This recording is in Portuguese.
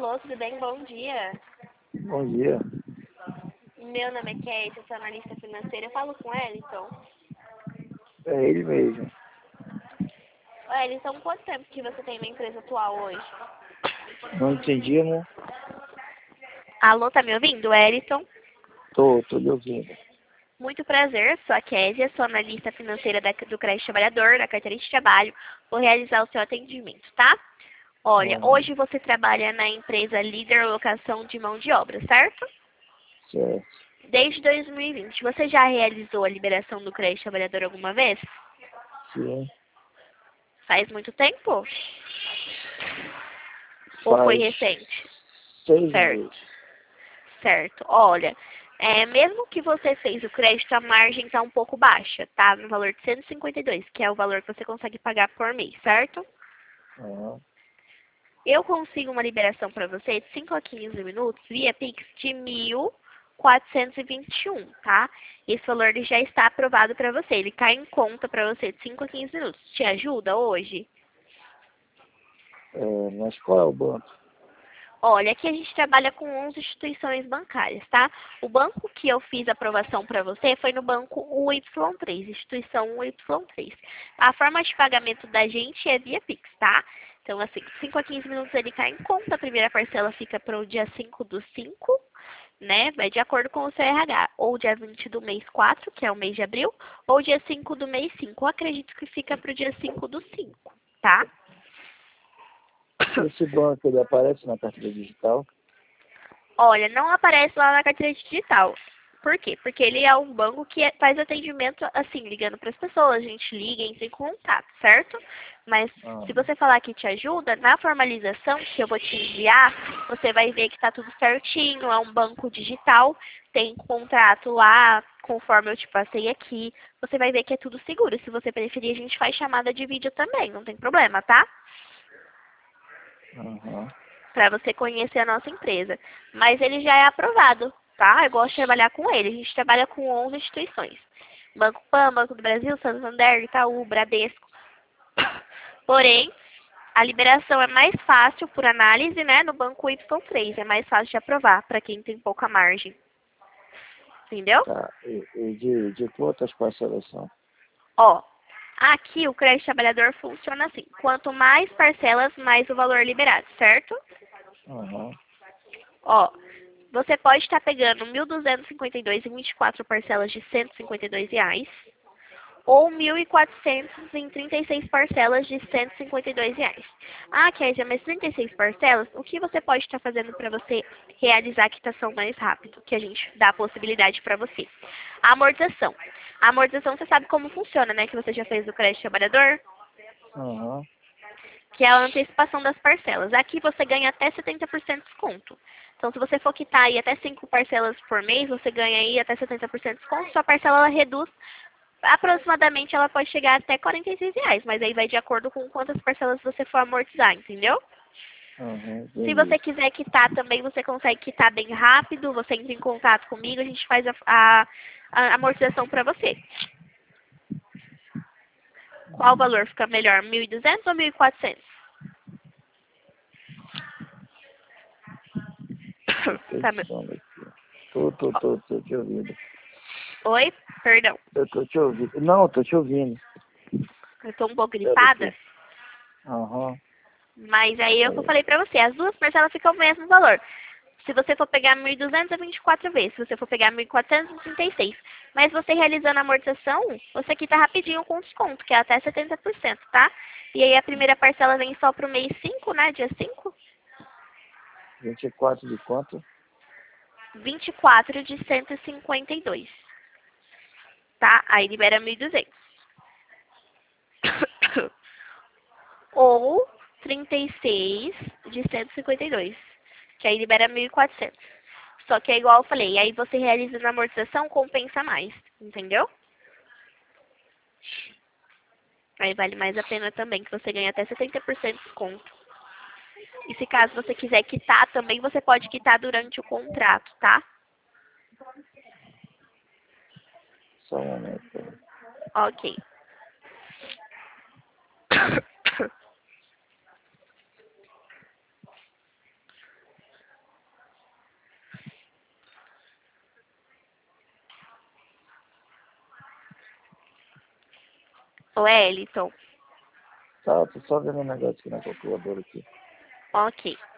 Alô, tudo bem? Bom dia. Bom dia. Meu nome é Kate, eu sou analista financeira. Eu falo com ela, então. É ele mesmo. Olha, então, quanto tempo que você tem na empresa atual hoje? Não entendi, amor? Alô, tá me ouvindo, Eliton? Tô lhe ouvindo. Muito prazer, sou a Kézia, sou analista financeira do Crédito Trabalhador, da carteira de trabalho. Vou realizar o seu atendimento, tá? Olha, Ah, hoje você trabalha na empresa Líder Locação de Mão de Obra, certo? certo. Desde 2020. Você já realizou a liberação do Crédito Trabalhador alguma vez? Sim. Faz muito tempo? Ou foi Faz recente? 6 meses. Certo, certo. Olha, mesmo que você fez o crédito, a margem está um pouco baixa, tá? No valor de 152, que é o valor que você consegue pagar por mês, certo? Ah, Eu consigo uma liberação para você de 5 a 15 minutos via Pix de 1.421, tá? Esse valor ele já está aprovado para você. Ele cai em conta para você de 5 a 15 minutos. Te ajuda hoje? mas qual é o banco? Olha, aqui a gente trabalha com 11 instituições bancárias, tá? O banco que eu fiz aprovação para você foi no banco UY3, instituição UY3. A forma de pagamento da gente é via Pix, tá? Então, assim, 5 a 15 minutos ele cai em conta, a primeira parcela fica para o dia 5/5, né? Vai de acordo com o seu RH. Ou dia 20 do mês 4, que é o mês de abril, ou dia 5 do mês 5. Eu acredito que fica para o dia 5/5, tá? Esse banco, ele aparece na carteira digital? Olha, não aparece lá na carteira digital. Por quê? Porque ele é um banco que faz atendimento, assim, ligando para as pessoas. A gente liga, entra em contato, certo? Mas Ah, se você falar que te ajuda, na formalização que eu vou te enviar, você vai ver que está tudo certinho. É um banco digital, tem contrato lá, conforme eu te passei aqui. Você vai ver que é tudo seguro. Se você preferir, a gente faz chamada de vídeo também, não tem problema, tá? aham. Para você conhecer a nossa empresa. Mas ele já é aprovado, tá? Eu gosto de trabalhar com ele. A gente trabalha com 11 instituições. Banco PAN, Banco do Brasil, Santander, Itaú, Bradesco. Porém, a liberação é mais fácil por análise, né, no banco Y3. É mais fácil de aprovar para quem tem pouca margem. Entendeu? Tá. E de quantas parcelas são? Ó, aqui o crédito trabalhador funciona assim. Quanto mais parcelas, mais o valor liberado, certo? Aham. Ó, você pode estar pegando 1.252 em 24 parcelas de R$ 152, ou 1.400 em 36 parcelas de R$ 152. Ah, Kézia, mas 36 parcelas, o que você pode estar fazendo para você realizar a quitação mais rápido? Que a gente dá a possibilidade para você. A amortização. A amortização, você sabe como funciona, né? Que você já fez o crédito trabalhador? Aham. Que é a antecipação das parcelas. Aqui você ganha até 70% de desconto. Então, se você for quitar aí até 5 parcelas por mês, você ganha aí até 70% de desconto. Sua parcela ela reduz, aproximadamente ela pode chegar até R$ 46, mas aí vai de acordo com quantas parcelas você for amortizar, entendeu? Aham. Se Entendi. você quiser quitar também, você consegue quitar bem rápido, você entra em contato comigo, a gente faz a amortização para você. Qual valor fica melhor, 1.200 ou 1.400? Tô Tá, pensando aqui. Tô te ouvindo. oi? Perdão, Eu tô te ouvindo. Não, tô te ouvindo. eu tô um pouco Pera gripada. aqui. Aham. Mas aí é o que eu Pera aí. falei pra você, as duas parcelas ficam o mesmo valor. Se você for pegar 1.200 é 24 vezes, se você for pegar 1.400 é 36. Mas você realizando a amortização, você quita rapidinho com desconto, que é até 70%, tá? E aí a primeira parcela vem só pro mês 5, né? Dia 5, 24 de quanto? 24 de 152, tá? Aí libera 1.200. Ou 36 de 152, que aí libera 1.400. Só que é igual eu falei, aí você realiza na amortização, compensa mais, entendeu? Aí vale mais a pena também, que você ganha até 70% de desconto. E se caso você quiser quitar também, você pode quitar durante o contrato, tá? Só um momento. Pera. Ok. Ô, Wellington. Tá, tô só vendo um negócio aqui na calculadora aqui. Ok.